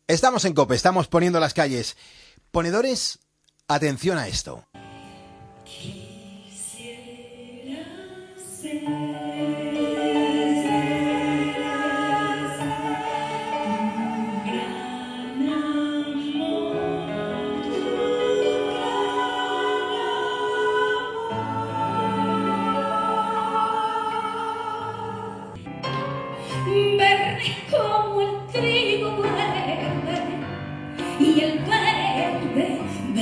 Estamos en COPE, estamos poniendo las calles. Ponedores, atención a esto. Verde como el trigo verde y el verde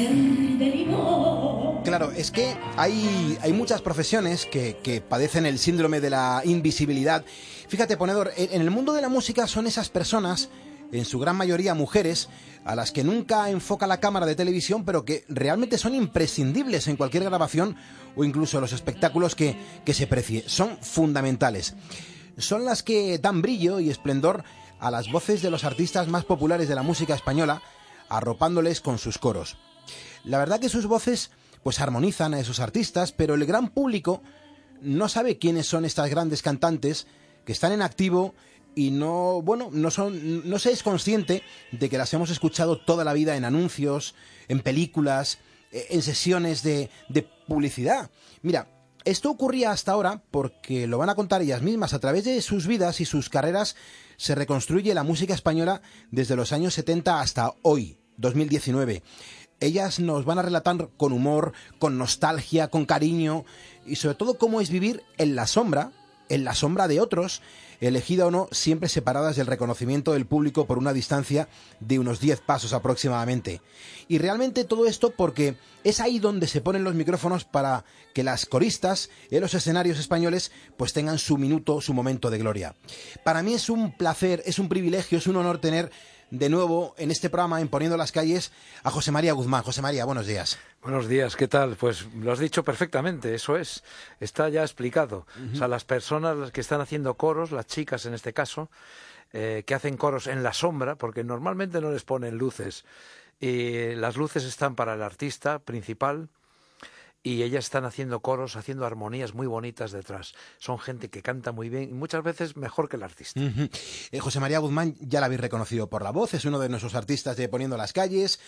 limón. Claro, es que hay muchas profesiones que padecen el síndrome de la invisibilidad. Fíjate, Ponedor, en el mundo de la música son esas personas, en su gran mayoría mujeres, a las que nunca enfoca la cámara de televisión, pero que realmente son imprescindibles en cualquier grabación o incluso los espectáculos que se precie. Son fundamentales. Son las que dan brillo y esplendor a las voces de los artistas más populares de la música española, arropándoles con sus coros. La verdad que sus voces pues armonizan a esos artistas, pero el gran público no sabe quiénes son estas grandes cantantes que están en activo y no se es consciente de que las hemos escuchado toda la vida en anuncios, en películas, en sesiones de publicidad. Mira, esto ocurría hasta ahora porque lo van a contar ellas mismas. A través de sus vidas y sus carreras se reconstruye la música española desde los años 70 hasta hoy, 2019. Ellas nos van a relatar con humor, con nostalgia, con cariño y sobre todo cómo es vivir en la sombra de otros, elegida o no, siempre separadas del reconocimiento del público por una distancia de unos 10 pasos aproximadamente. Y realmente todo esto porque es ahí donde se ponen los micrófonos para que las coristas en los escenarios españoles pues tengan su minuto, su momento de gloria. Para mí es un placer, es un privilegio, es un honor tener de nuevo en este programa, en Poniendo las Calles, a José María Guzmán. José María, buenos días. Buenos días, ¿qué tal? Pues lo has dicho perfectamente, eso es, está ya explicado. O sea, las personas que están haciendo coros, las chicas en este caso, que hacen coros en la sombra, porque normalmente no les ponen luces, y las luces están para el artista principal, y ellas están haciendo coros, haciendo armonías muy bonitas detrás. Son gente que canta muy bien y muchas veces mejor que el artista. José María Guzmán ya la habéis reconocido por la voz, es uno de nuestros artistas de Poniendo las Calles,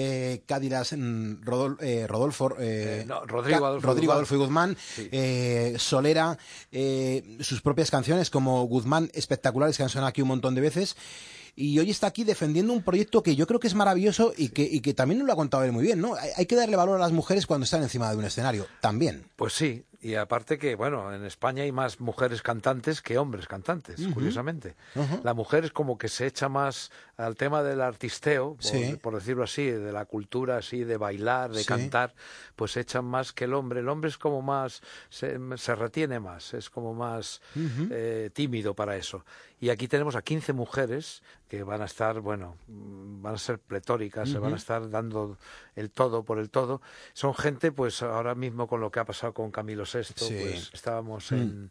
Rodrigo Adolfo y Guzmán, sí. Solera, sus propias canciones como Guzmán Espectaculares, que han sonado aquí un montón de veces. Y hoy está aquí defendiendo un proyecto que yo creo que es maravilloso y que también nos lo ha contado él muy bien, ¿no? Hay que darle valor a las mujeres cuando están encima de un escenario, también. Pues sí, y aparte que, bueno, en España hay más mujeres cantantes que hombres cantantes, curiosamente. La mujer es como que se echa más al tema del artisteo, por decirlo así, de la cultura así, de bailar, de cantar, pues se echan más que el hombre. El hombre es como más, se retiene más, es como más tímido para eso. Y aquí tenemos a 15 mujeres que van a estar, bueno, van a ser pletóricas, se van a estar dando el todo por el todo. Son gente, pues ahora mismo con lo que ha pasado con Camilo VI, pues estábamos en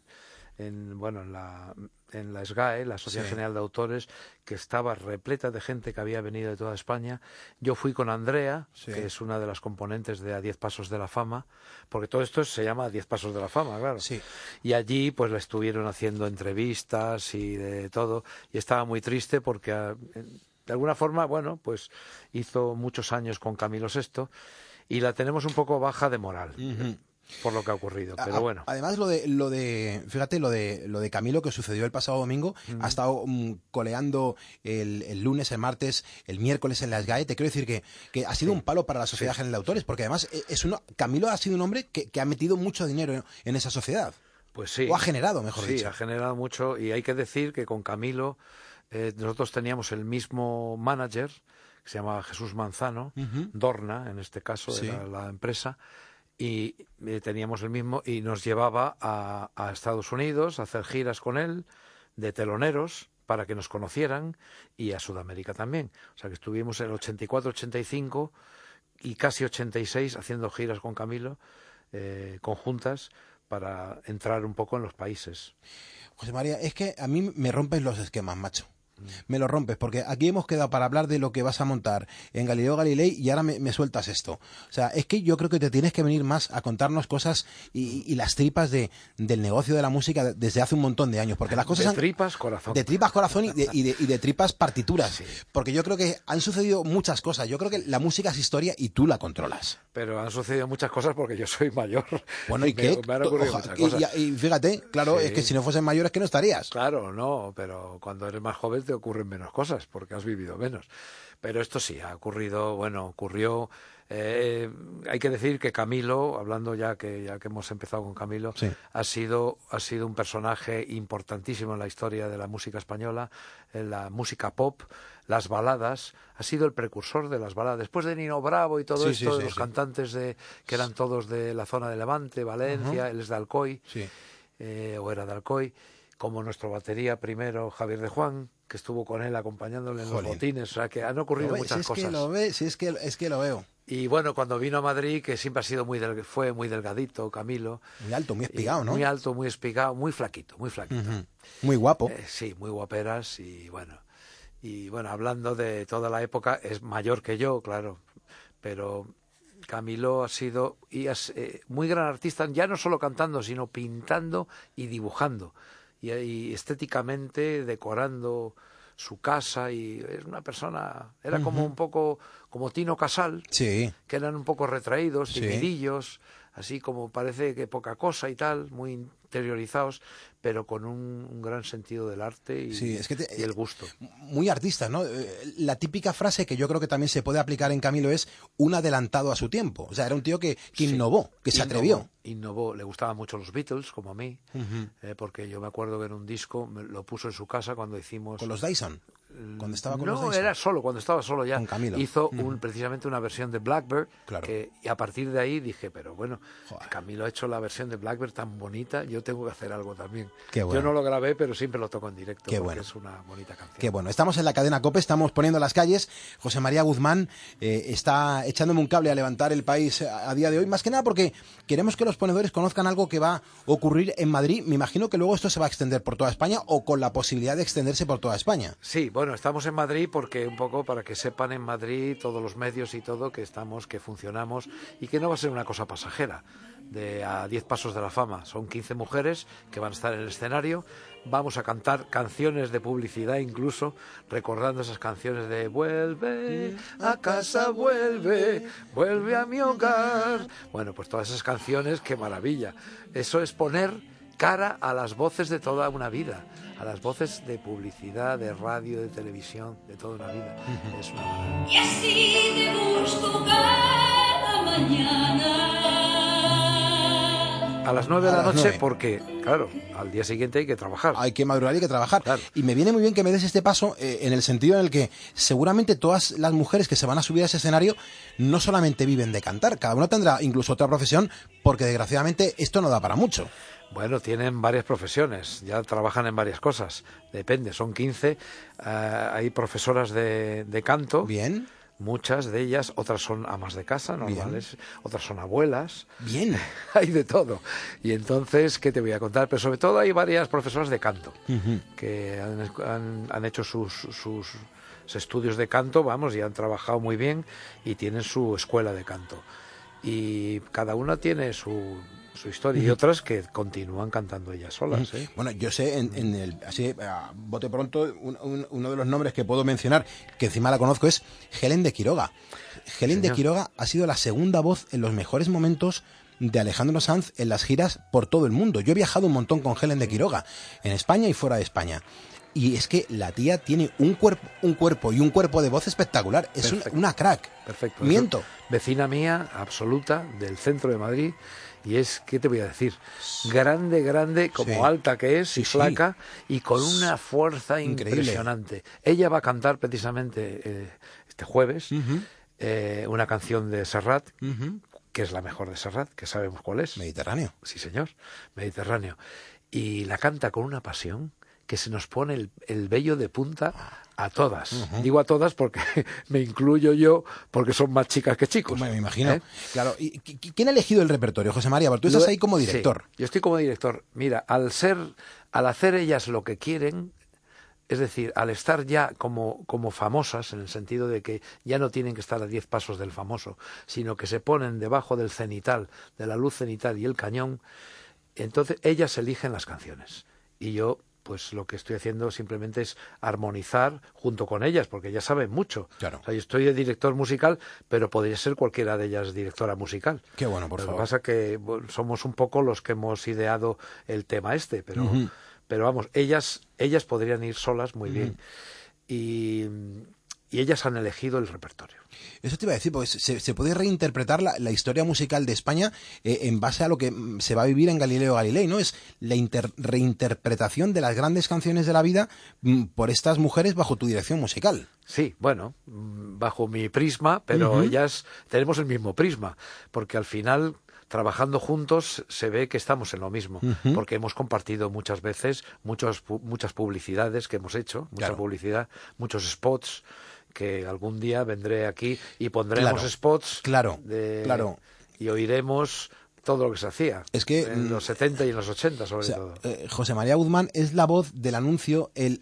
la SGAE, la Sociedad General de Autores, que estaba repleta de gente que había venido de toda España. Yo fui con Andrea, que es una de las componentes de A 10 Pasos de la Fama, porque todo esto se llama A 10 Pasos de la Fama, claro. Sí. Y allí pues le estuvieron haciendo entrevistas y de todo, y estaba muy triste porque de alguna forma, bueno, pues hizo muchos años con Camilo VI y la tenemos un poco baja de moral. Por lo que ha ocurrido, pero bueno. Además, lo de Camilo, que sucedió el pasado domingo, ha estado coleando el lunes, el martes, el miércoles en la SGAE. Te quiero decir que ha sido un palo para la Sociedad General de Autores, porque además Camilo ha sido un hombre que ha metido mucho dinero en esa sociedad. Pues sí. O ha generado, mejor dicho. Sí, ha generado mucho, y hay que decir que con Camilo nosotros teníamos el mismo manager, que se llamaba Jesús Manzano, Dorna, en este caso, era la empresa, y teníamos el mismo, y nos llevaba a Estados Unidos a hacer giras con él de teloneros para que nos conocieran, y a Sudamérica también. O sea que estuvimos en el 84, 85 y casi 86 haciendo giras con Camilo, conjuntas, para entrar un poco en los países. José María, es que a mí me rompes los esquemas, macho. me lo rompes, porque aquí hemos quedado para hablar de lo que vas a montar en Galileo Galilei y ahora me sueltas esto. O sea, es que yo creo que te tienes que venir más a contarnos cosas y las tripas del negocio de la música desde hace un montón de años, porque las cosas de tripas corazón. De tripas corazón y de tripas partituras, sí. Porque yo creo que han sucedido muchas cosas. Yo creo que la música es historia y tú la controlas. Pero han sucedido muchas cosas porque yo soy mayor. Bueno, ¿y qué? Me han ocurrido muchas cosas. Y fíjate, claro, sí. Es que si no fuesen mayores que no estarías. Claro, no, pero cuando eres más joven te ocurren menos cosas porque has vivido menos. Pero esto sí, ha ocurrido, bueno, ocurrió... hay que decir que Camilo, hablando ya que hemos empezado con Camilo, sí. ha sido un personaje importantísimo en la historia de la música española, en la música pop, las baladas, ha sido el precursor de las baladas. Después de Nino Bravo y todo esto, los cantantes que eran todos de la zona de Levante, Valencia, él es de Alcoy, o era de Alcoy, como nuestro batería primero, Javier de Juan, que estuvo con él acompañándole en los botines, o sea que han ocurrido muchas cosas. Es que lo veo. Y bueno, cuando vino a Madrid, que siempre ha sido fue muy delgadito, Camilo. Muy alto, muy espigado, ¿no? Muy alto, muy espigado, muy flaquito. Muy guapo. Sí, muy guaperas y bueno, hablando de toda la época, es mayor que yo, claro, pero Camilo ha sido muy gran artista, ya no solo cantando, sino pintando y dibujando. Y estéticamente decorando su casa, y es una persona, era como un poco como Tino Casal, que eran un poco retraídos, timidillos, así como parece que poca cosa y tal, muy interiorizados, pero con un gran sentido del arte y el gusto. Muy artista, ¿no? La típica frase que yo creo que también se puede aplicar en Camilo es un adelantado a su tiempo. O sea, era un tío que innovó, que se atrevió. Innovó, le gustaban mucho los Beatles, como a mí, porque yo me acuerdo que en un disco lo puso en su casa cuando hicimos... ¿Con los Dyson? Cuando estaba con los Dyson. No, era solo, cuando estaba solo ya. Con Camilo. Hizo precisamente una versión de Blackbird, claro. Y a partir de ahí dije, pero bueno, Camilo ha hecho la versión de Blackbird tan bonita, yo tengo que hacer algo también. Qué bueno. Yo no lo grabé, pero siempre lo toco en directo, porque bueno. Es una bonita canción. Qué bueno. Estamos en la cadena COPE, estamos poniendo las calles. José María Guzmán está echándome un cable a levantar el país a día de hoy, más que nada porque queremos que los ponedores conozcan algo que va a ocurrir en Madrid. Me imagino que luego esto se va a extender por toda España o con la posibilidad de extenderse por toda España. Sí, bueno, estamos en Madrid porque un poco para que sepan en Madrid todos los medios y todo que estamos, que funcionamos y que no va a ser una cosa pasajera. A 10 pasos de la fama. Son 15 mujeres que van a estar en el escenario. Vamos a cantar canciones de publicidad, incluso recordando esas canciones de vuelve a casa, vuelve a mi hogar. Bueno, pues todas esas canciones, qué maravilla. Eso es poner cara a las voces de toda una vida, a las voces de publicidad, de radio, de televisión, de toda una vida. Es una maravilla. Y así te busco cada mañana. A las 9 de la noche, porque, claro, al día siguiente hay que trabajar. Hay que madrugar y hay que trabajar. Claro. Y me viene muy bien que me des este paso en el sentido en el que seguramente todas las mujeres que se van a subir a ese escenario no solamente viven de cantar, cada una tendrá incluso otra profesión, porque desgraciadamente esto no da para mucho. Bueno, tienen varias profesiones, ya trabajan en varias cosas, depende, son 15, hay profesoras de canto. Bien. Muchas de ellas, otras son amas de casa normales, bien. Otras son abuelas. Bien. Hay de todo. Y entonces, ¿qué te voy a contar? Pero sobre todo hay varias profesoras de canto que han hecho sus estudios de canto, vamos, y han trabajado muy bien y tienen su escuela de canto. Y cada una tiene su historia y otras que continúan cantando ellas solas. Bueno, yo sé, así, a bote pronto, uno de los nombres que puedo mencionar, que encima la conozco, es Helen de Quiroga. Helen de Quiroga ha sido la segunda voz en los mejores momentos de Alejandro Sanz en las giras por todo el mundo. Yo he viajado un montón con Helen de Quiroga, en España y fuera de España. Y es que la tía tiene un cuerpo y un cuerpo de voz espectacular. Es una crack. Perfecto. Miento. Vecina mía, absoluta, del centro de Madrid. Y es, ¿qué te voy a decir? Grande, como alta que es, y flaca, y con una fuerza impresionante. Ella va a cantar precisamente este jueves una canción de Serrat, que es la mejor de Serrat, que sabemos cuál es. Mediterráneo. Sí, señor, Mediterráneo. Y la canta con una pasión que se nos pone el vello de punta a todas. Digo a todas porque me incluyo yo, porque son más chicas que chicos. Me imagino. Claro. ¿Y quién ha elegido el repertorio, José María? Porque tú estás ahí como director. Sí, yo estoy como director. Mira, al hacer ellas lo que quieren, Es decir, al estar ya como famosas, en el sentido de que ya no tienen que estar a 10 pasos del famoso, sino que se ponen debajo del cenital, de la luz cenital y el cañón, entonces ellas eligen las canciones. Y yo, pues lo que estoy haciendo simplemente es armonizar junto con ellas, porque ellas saben mucho. Claro. O sea, yo estoy de director musical, pero podría ser cualquiera de ellas directora musical. Qué bueno, por favor. Lo que pasa es que somos un poco los que hemos ideado el tema pero... Uh-huh. Pero vamos, ellas podrían ir solas muy bien. Y ellas han elegido el repertorio. Eso te iba a decir, porque se puede reinterpretar la historia musical de España en base a lo que se va a vivir en Galileo Galilei, ¿no? Es la reinterpretación de las grandes canciones de la vida por estas mujeres bajo tu dirección musical. Sí, bueno, bajo mi prisma, pero ellas tenemos el mismo prisma, porque al final, trabajando juntos, se ve que estamos en lo mismo, porque hemos compartido muchas veces muchas publicidades que hemos hecho, mucha publicidad, muchos spots, que algún día vendré aquí y pondremos spots claro. Y oiremos todo lo que se hacía. Es que en los 70 y en los 80 sobre todo. José María Guzmán es la voz del anuncio, el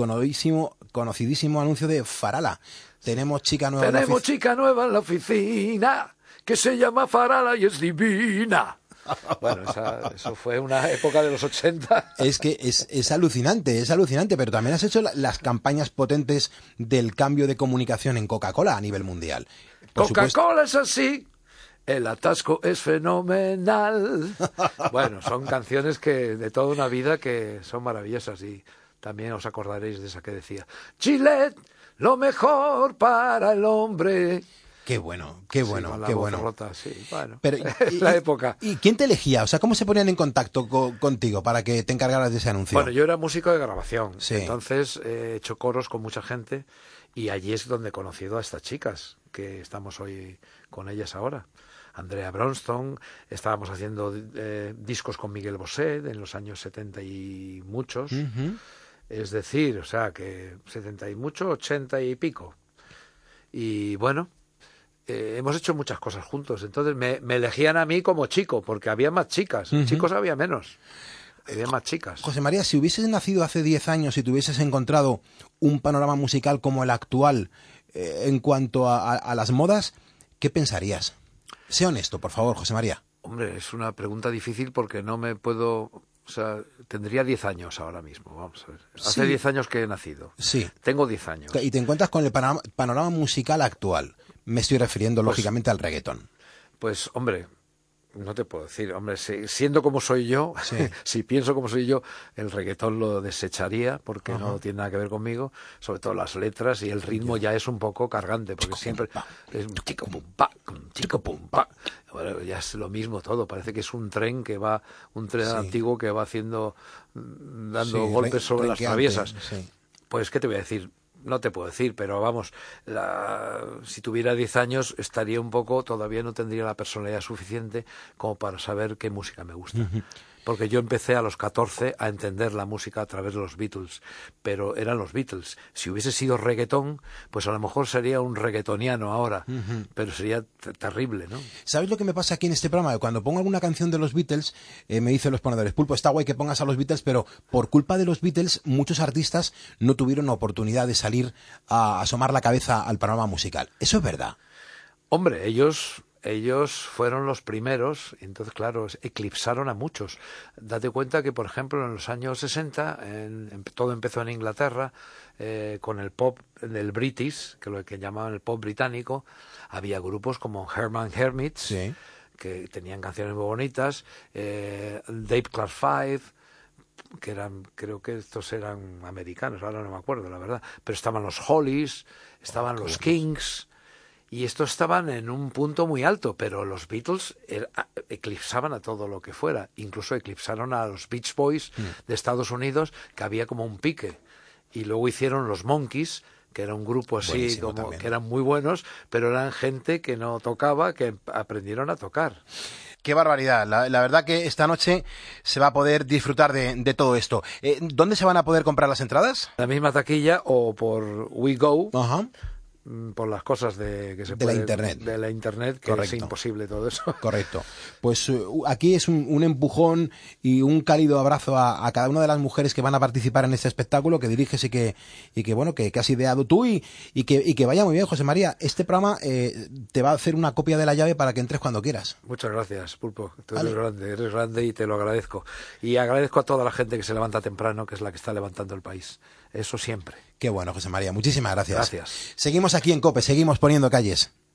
conocidísimo anuncio de Farala. Tenemos chica nueva en la oficina que se llama Farala y es divina. Bueno, eso fue una época de los 80. Es que es alucinante, pero también has hecho las campañas potentes del cambio de comunicación en Coca-Cola a nivel mundial. Coca-Cola es así, el atasco es fenomenal. Bueno, son canciones de toda una vida que son maravillosas y también os acordaréis de esa que decía Gillette, lo mejor para el hombre. Qué bueno. Rota, sí, bueno. Pero, la época. ¿Y quién te elegía? O sea, ¿cómo se ponían en contacto contigo para que te encargaras de ese anuncio? Bueno, yo era músico de grabación, sí. Entonces he hecho coros con mucha gente y allí es donde he conocido a estas chicas, que estamos hoy con ellas ahora. Andrea Bronston, estábamos haciendo discos con Miguel Bosé en los años 70 y muchos. Es decir, o sea, que 70 y mucho, 80 y pico. Y bueno... hemos hecho muchas cosas juntos, entonces me elegían a mí como chico, porque había más chicas, chicos había menos, había más chicas. José María, si hubieses nacido hace 10 años y te hubieses encontrado un panorama musical como el actual en cuanto a las modas, ¿qué pensarías? Sé honesto, por favor, José María. Hombre, es una pregunta difícil porque no me puedo... O sea, tendría 10 años ahora mismo, vamos a ver. Hace 10 años que he nacido. Sí. Tengo 10 años. Y te encuentras con el panorama musical actual. Me estoy refiriendo, lógicamente, al reggaetón. Pues, hombre, no te puedo decir. Hombre, siendo como soy yo, si pienso como soy yo, el reggaetón lo desecharía porque no tiene nada que ver conmigo. Sobre todo las letras y el ritmo ya es un poco cargante, porque siempre es un chico pum pa, chico pum pa. Bueno, ya es lo mismo todo. Parece que es un tren antiguo que va dando golpes sobre las traviesas. Sí. Pues, ¿qué te voy a decir? No te puedo decir, pero vamos, si tuviera 10 años estaría todavía no tendría la personalidad suficiente como para saber qué música me gusta. Porque yo empecé a los 14 a entender la música a través de los Beatles, pero eran los Beatles. Si hubiese sido reggaetón, pues a lo mejor sería un reggaetoniano ahora, pero sería terrible, ¿no? ¿Sabes lo que me pasa aquí en este programa? Cuando pongo alguna canción de los Beatles, me dicen los ponedores, Pulpo, está guay que pongas a los Beatles, pero por culpa de los Beatles, muchos artistas no tuvieron oportunidad de salir a asomar la cabeza al panorama musical. ¿Eso es verdad? Hombre, ellos fueron los primeros, entonces, claro, eclipsaron a muchos. Date cuenta que, por ejemplo, en los años 60, todo empezó en Inglaterra, con el pop del British, que lo que llamaban el pop británico. Había grupos como Herman Hermits, que tenían canciones muy bonitas, Dave Clark Five, creo que estos eran americanos, ahora no me acuerdo, la verdad. Pero estaban los Hollies, estaban los Kings... Y estos estaban en un punto muy alto, pero los Beatles eclipsaban a todo lo que fuera. Incluso eclipsaron a los Beach Boys de Estados Unidos, que había como un pique. Y luego hicieron los Monkees, que era un grupo así, que eran muy buenos, pero eran gente que no tocaba, que aprendieron a tocar. Qué barbaridad. La verdad que esta noche se va a poder disfrutar de todo esto. ¿Dónde se van a poder comprar las entradas? La misma taquilla o por We Go. por las cosas de la internet. De la internet, que Correcto. es imposible todo eso. Correcto. Pues aquí es un empujón y un cálido abrazo a cada una de las mujeres que van a participar en este espectáculo que diriges y que bueno, que has ideado tú y que vaya muy bien, José María. Este programa te va a hacer una copia de la llave para que entres cuando quieras. Muchas gracias, Pulpo. Tú Vale. eres grande y te lo agradezco. Y agradezco a toda la gente que se levanta temprano, que es la que está levantando el país. Eso siempre. Qué bueno, José María. Muchísimas gracias. Gracias. Seguimos aquí en COPE, seguimos poniendo calles.